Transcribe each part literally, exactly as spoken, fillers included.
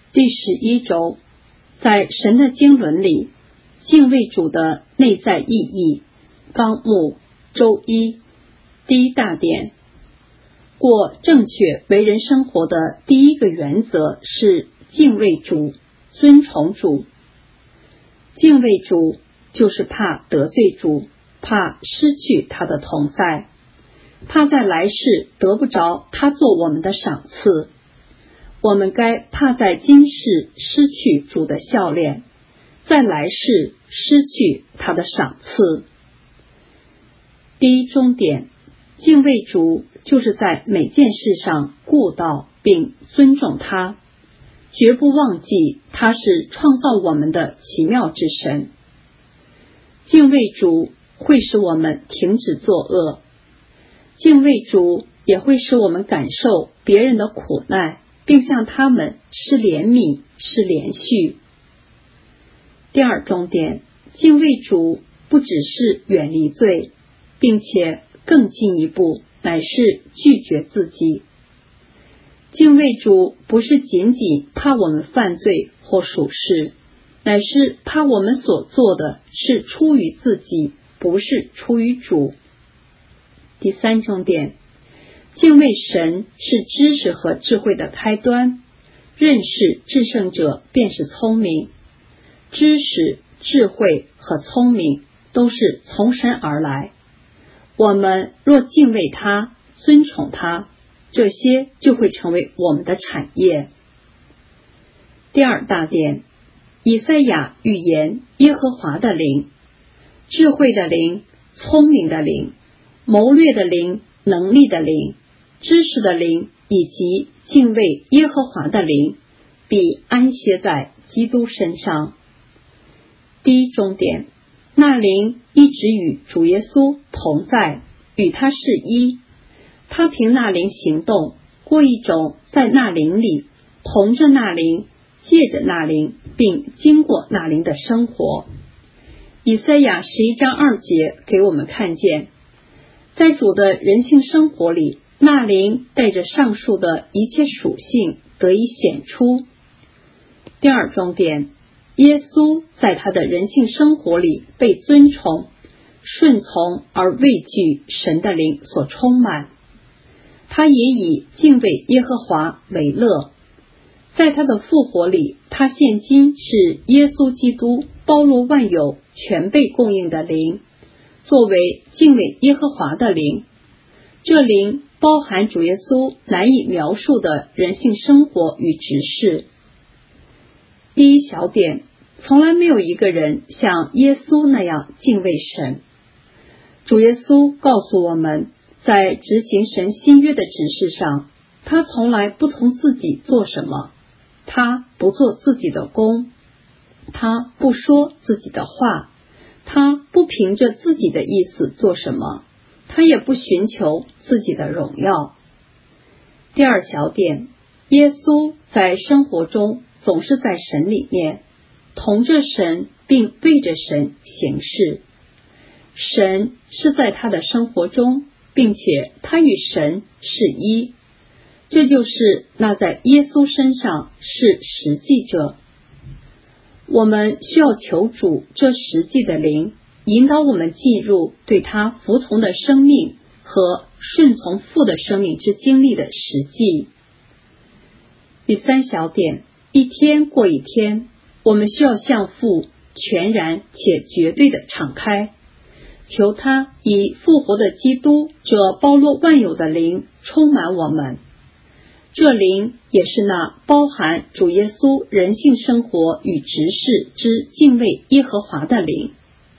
第十一周，在神的经纶里，敬畏主的内在意义。纲目周一，第一大点，过正确为人生活的第一个原则是敬畏主，尊崇主。敬畏主就是怕得罪主，怕失去他的同在，怕在来世得不着他做我们的赏赐。我们该怕在今世失去主的笑脸，在来世失去他的赏赐。第一中点，敬畏主就是在每件事上顾到并尊重他，绝不忘记他是创造我们的奇妙之神。敬畏主会使我们停止作恶，敬畏主也会使我们感受别人的苦难，并向他们施怜悯、施连续。第二重点，敬畏主不只是远离罪，并且更进一步，乃是拒绝自己。敬畏主不是仅仅怕我们犯罪或属世，乃是怕我们所做的是出于自己，不是出于主。第三重点，敬畏神是知识和智慧的开端，认识至圣者便是聪明。知识、智慧和聪明都是从神而来，我们若敬畏他、尊崇他，这些就会成为我们的产业。第二大点，以赛亚预言耶和华的灵，智慧的灵、聪明的灵、谋略的灵、能力的灵、知识的灵以及敬畏耶和华的灵，必安歇在基督身上。第一重点，那灵一直与主耶稣同在，与他是一，他凭那灵行动，过一种在那灵里同着那灵、借着那灵并经过那灵的生活。以赛亚十一章二节给我们看见，在主的人性生活里，那灵带着上述的一切属性得以显出。第二重点，耶稣在他的人性生活里被尊崇、顺从而畏惧神的灵所充满，他也以敬畏耶和华为乐。在他的复活里，他现今是耶稣基督包罗万有、全备供应的灵，作为敬畏耶和华的灵。这灵包含主耶稣难以描述的人性生活与职事。第一小点，从来没有一个人像耶稣那样敬畏神。主耶稣告诉我们，在执行神新约的指示上，他从来不从自己做什么，他不做自己的工，他不说自己的话，他不凭着自己的意思做什么，他也不寻求自己的荣耀。第二小点，耶稣在生活中总是在神里面，同着神并为着神行事。神是在他的生活中，并且他与神是一，这就是那在耶稣身上是实际者。我们需要求主这实际的灵，引导我们进入对他服从的生命和顺从父的生命之经历的实际。第三小点，一天过一天，我们需要向父全然且绝对的敞开，求他以复活的基督这包罗万有的灵充满我们。这灵也是那包含主耶稣人性生活与职事之敬畏耶和华的灵。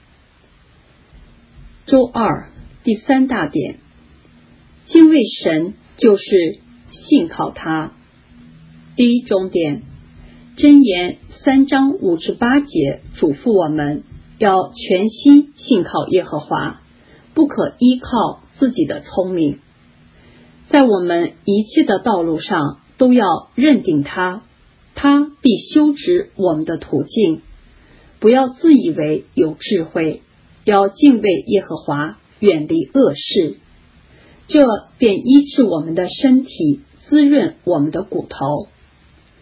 周二，第三大点，敬畏神就是信靠他。第一重点，箴言三章五至八节嘱咐我们要全心信靠耶和华，不可依靠自己的聪明。在我们一切的道路上都要认定他，他必修直我们的途径。不要自以为有智慧，要敬畏耶和华，远离恶事，这便医治我们的身体，滋润我们的骨头。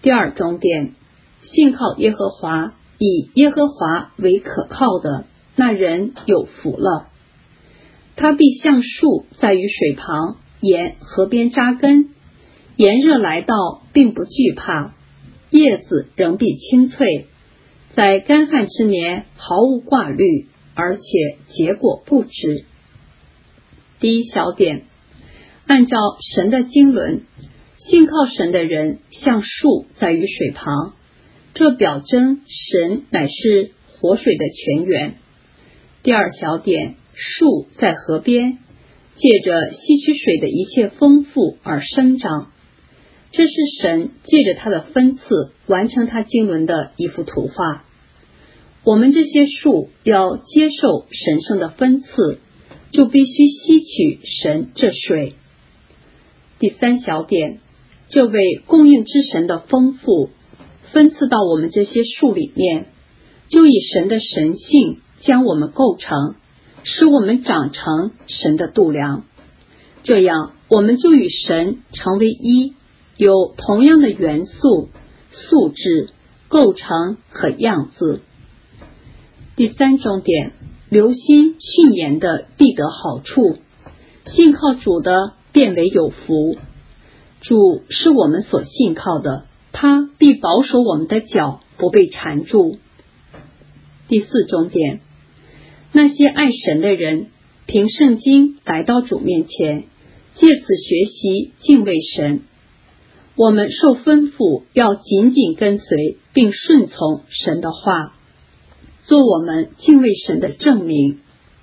第二重点，信靠耶和华，以耶和华为可靠的，那人有福了。他必像树在于水旁，沿河边扎根，炎热来到并不惧怕，叶子仍必青翠，在干旱之年毫无挂虑，而且结果不止。第一小点，按照神的经纶，信靠神的人像树在于水旁，这表征神乃是活水的泉源。第二小点，树在河边，借着吸取水的一切丰富而生长，这是神借着他的分赐完成他经纶的一幅图画。我们这些树要接受神圣的分赐，就必须吸取神这水。第三小点，这位供应之神的丰富分赐到我们这些树里面，就以神的神性将我们构成，使我们长成神的度量，这样我们就与神成为一，有同样的元素、素质、构成和样子。第三重点，留心训言的必得好处，信靠主的变为有福。主是我们所信靠的，他必保守我们的脚不被缠住。第四重点，那些爱神的人凭圣经来到主面前，借此学习敬畏神。我们受吩咐要紧紧跟随并顺从神的话，做我们敬畏神的证明。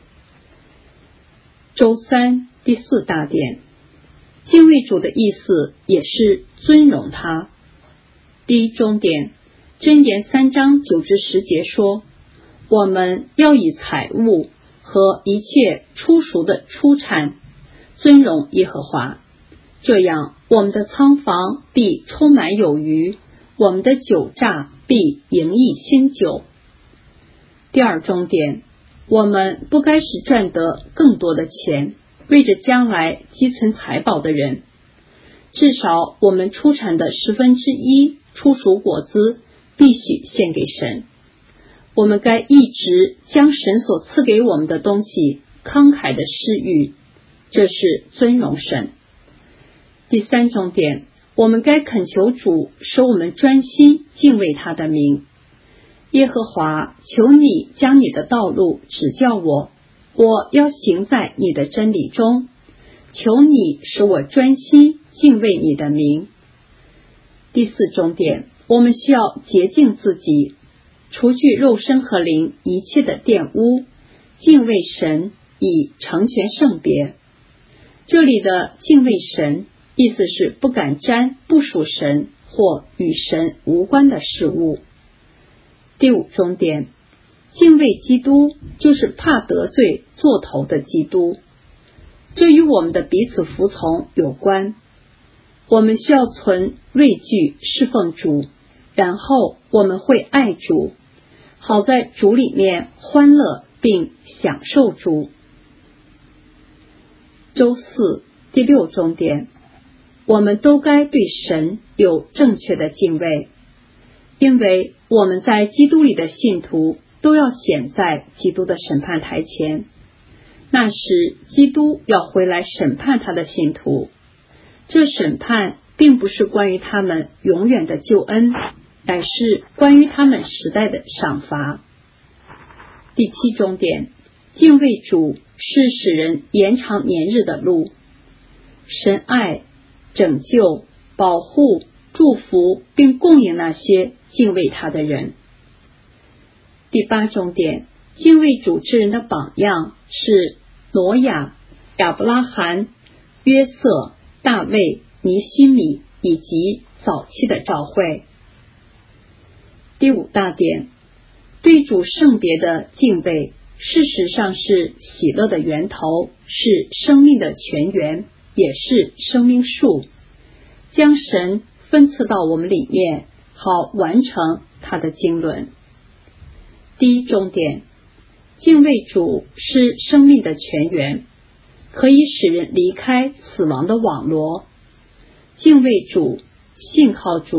周三第四大点，敬畏主的意思也是尊荣他。第一中点，箴言三章九至十节说，我们要以财物和一切出熟的出产尊荣耶和华，这样我们的仓房必充满有余，我们的酒榨必盈溢新酒。第二重点，我们不该使赚得更多的钱，为着将来积存财宝的人，至少我们出产的十分之一出熟果子必须献给神。我们该一直将神所赐给我们的东西慷慨的施予，这是尊荣神。第三重点，我们该恳求主使我们专心敬畏他的名。耶和华，求你将你的道路指教我，我要行在你的真理中，求你使我专心敬畏你的名。第四重点，我们需要洁净自己，除去肉身和灵一切的玷污，敬畏神，以成全圣别。这里的敬畏神意思是不敢沾不属神或与神无关的事物。第五重点，敬畏基督就是怕得罪做头的基督，这与我们的彼此服从有关。我们需要存畏惧侍奉主，然后我们会爱主，好在主里面欢乐并享受主。周四第六重点，我们都该对神有正确的敬畏，因为我们在基督里的信徒都要显在基督的审判台前，那时基督要回来审判他的信徒。这审判并不是关于他们永远的救恩，乃是关于他们时代的赏罚。第七重点，敬畏主是使人延长年日的路。神爱、拯救、保护、祝福并供应那些敬畏他的人。第八重点，敬畏主之人的榜样是挪亚、亚伯拉罕、约瑟、大卫、尼希米以及早期的教会。第五大点，对主圣别的敬畏事实上是喜乐的源头，是生命的泉源，也是生命树，将神分赐到我们里面，好完成他的经纶。第一重点，敬畏主是生命的泉源，可以使人离开死亡的网罗。敬畏主、信靠主、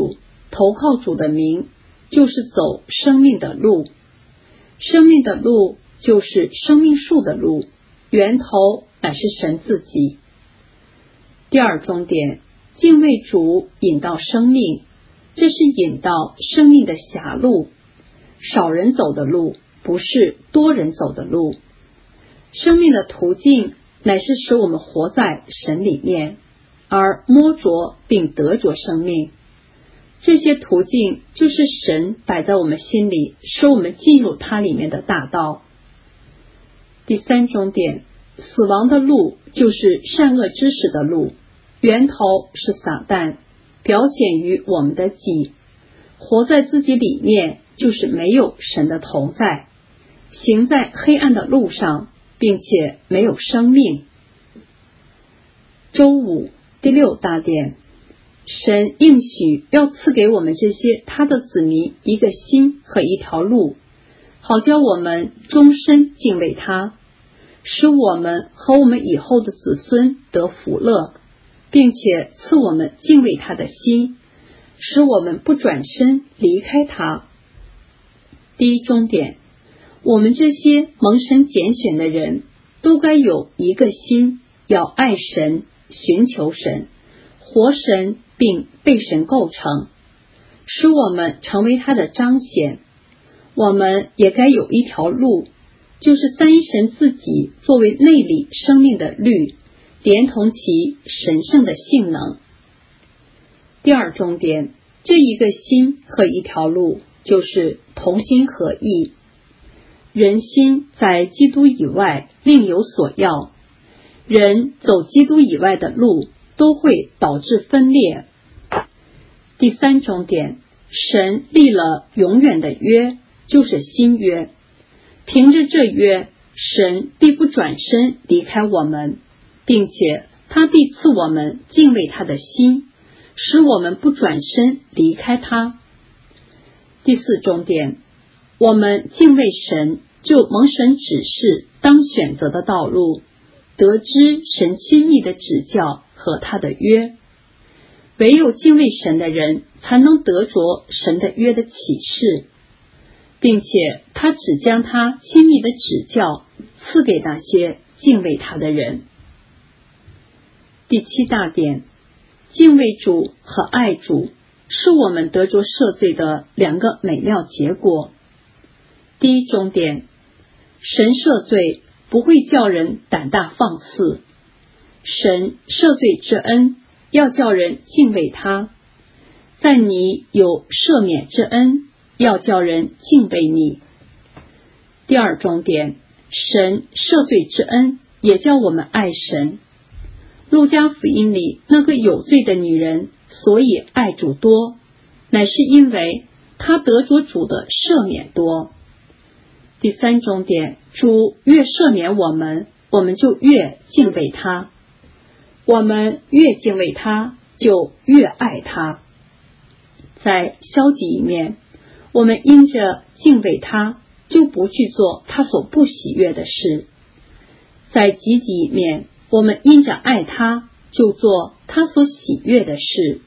投靠主的名，就是走生命的路。生命的路就是生命树的路，源头乃是神自己。第二重点，敬畏主引到生命，这是引到生命的狭路，少人走的路，不是多人走的路。生命的途径乃是使我们活在神里面，而摸着并得着生命。这些途径就是神摆在我们心里，使我们进入它里面的大道。第三重点，死亡的路就是善恶知识的路，源头是撒旦，表显于我们的己。活在自己里面就是没有神的同在，行在黑暗的路上，并且没有生命。周五第六大点，神应许要赐给我们这些他的子民一个心和一条路，好叫我们终身敬畏他，使我们和我们以后的子孙得福乐，并且赐我们敬畏他的心，使我们不转身离开他。第一终点，我们这些蒙神拣选的人都该有一个心，要爱神，寻求神，活神，并被神构成，使我们成为他的彰显。我们也该有一条路，就是三一神自己作为内里生命的律，连同其神圣的性能。第二重点，这一个心和一条路就是同心合意。人心在基督以外另有所要，人走基督以外的路都会导致分裂。第三重点，神立了永远的约，就是新约。凭着这约，神必不转身离开我们，并且他必赐我们敬畏他的心，使我们不转身离开他。第四重点，我们敬畏神，就蒙神指示当选择的道路，得知神亲密的指教和他的约。唯有敬畏神的人才能得着神的约的启示，并且他只将他亲密的指教赐给那些敬畏他的人。第七大点，敬畏主和爱主是我们得着赦罪的两个美妙结果。第一重点，神赦罪不会叫人胆大放肆，神赦罪之恩要叫人敬畏他，在你有赦免之恩，要叫人敬畏你。第二重点，神赦罪之恩也叫我们爱神。路加福音里那个有罪的女人所以爱主多，乃是因为她得着主的赦免多。第三重点，主越赦免我们，我们就越敬畏他，我们越敬畏他，就越爱他。在消极一面，我们因着敬畏他，就不去做他所不喜悦的事；在积极一面，我们因着爱他，就做他所喜悦的事。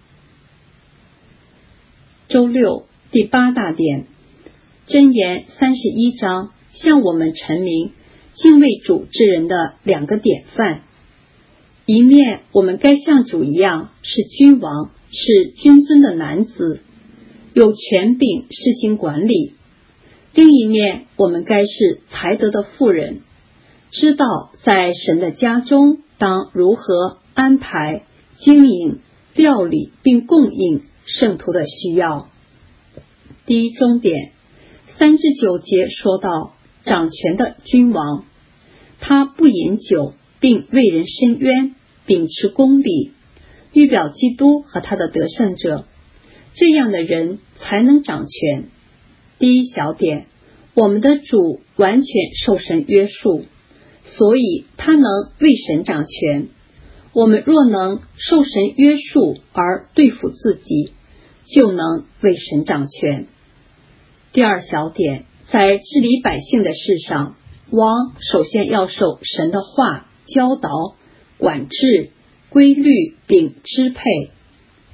周六第八大点，箴言三十一章向我们陈明敬畏主之人的两个典范。一面我们该像主一样是君王，是君尊的男子，有权柄施行管理；另一面我们该是才德的妇人，知道在神的家中当如何安排、经营、料理并供应圣徒的需要。第一终点，三至九节说到掌权的君王，他不饮酒，并为人伸冤，秉持公理，预表基督和他的得胜者，这样的人才能掌权。第一小点，我们的主完全受神约束，所以他能为神掌权。我们若能受神约束而对付自己，就能为神掌权。第二小点，在治理百姓的事上，王首先要受神的话教导、管制、规律并支配。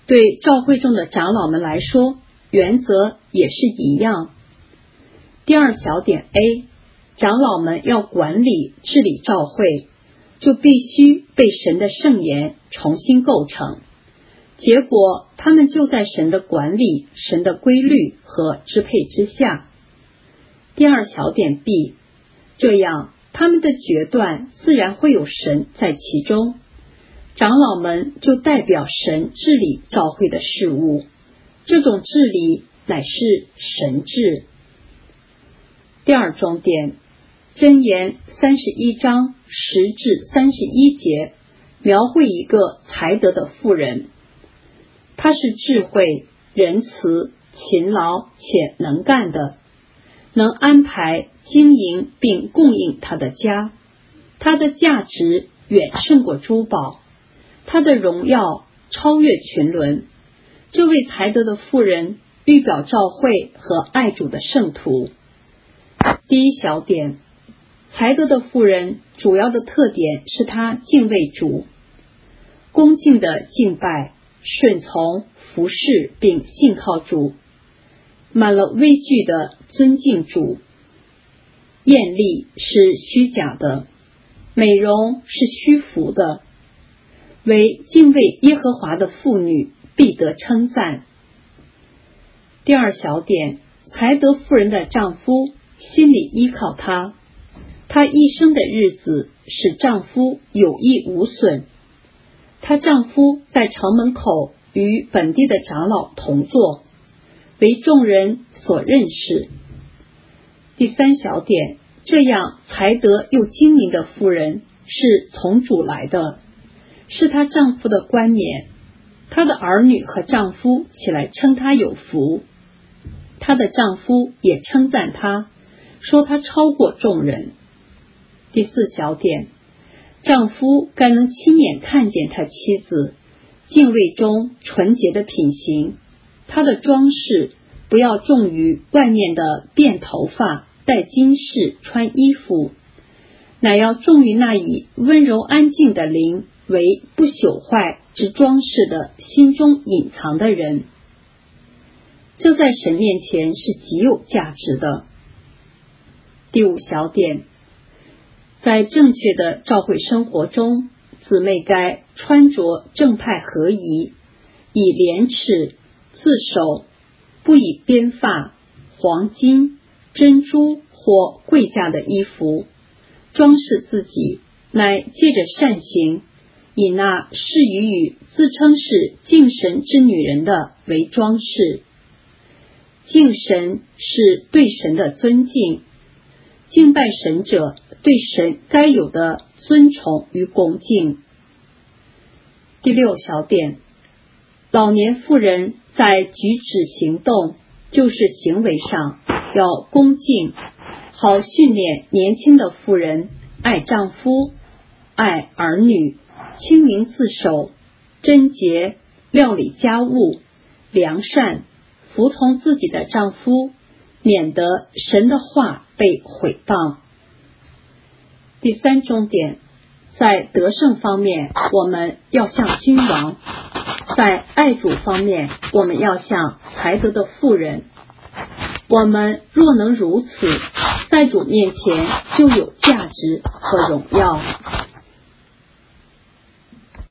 对教会中的长老们来说，原则也是一样。第二小点 A， 长老们要管理治理教会，就必须被神的圣言重新构成，结果他们就在神的管理、神的规律和支配之下。第二小点 B， 这样他们的决断自然会有神在其中，长老们就代表神治理教会的事物，这种治理乃是神治。第二重点，箴言三十一章十至三十一节描绘一个才德的妇人，她是智慧、仁慈、勤劳且能干的，能安排、经营并供应她的家，她的价值远胜过珠宝，她的荣耀超越群伦。这位才德的妇人预表教会和爱主的圣徒。第一小点，才德的妇人主要的特点是她敬畏主，恭敬的敬拜、顺从、服侍并信靠主，满了畏惧的尊敬主。艳丽是虚假的，美容是虚浮的，为敬畏耶和华的妇女必得称赞。第二小点，才德妇人的丈夫心里依靠她，她一生的日子使丈夫有益无损，她丈夫在城门口与本地的长老同坐，为众人所认识。第三小点，这样才德又精明的妇人是从主来的，是她丈夫的冠冕，她的儿女和丈夫起来称她有福，她的丈夫也称赞她，说她超过众人。第四小点，丈夫该能亲眼看见他妻子敬畏中纯洁的品行，她的装饰不要重于外面的辫头发、戴金饰、穿衣服，乃要重于那以温柔安静的灵为不朽坏之装饰的心中隐藏的人，这在神面前是极有价值的。第五小点，在正确的教会生活中，姊妹该穿着正派合宜，以廉耻、自守，不以编发、黄金、珍珠或贵价的衣服装饰自己，乃借着善行，以那适于与自称是敬神之女人的为装饰。敬神是对神的尊敬，敬拜神者对神该有的尊崇与恭敬。第六小点，老年妇人在举止行动，就是行为上要恭敬，好训练年轻的妇人爱丈夫、爱儿女、清明自守、贞洁、料理家务、良善，服从自己的丈夫，免得神的话被毁谤。第三重点，在得胜方面，我们要像君王；在爱主方面，我们要像才德的妇人。我们若能如此，在主面前就有价值和荣耀。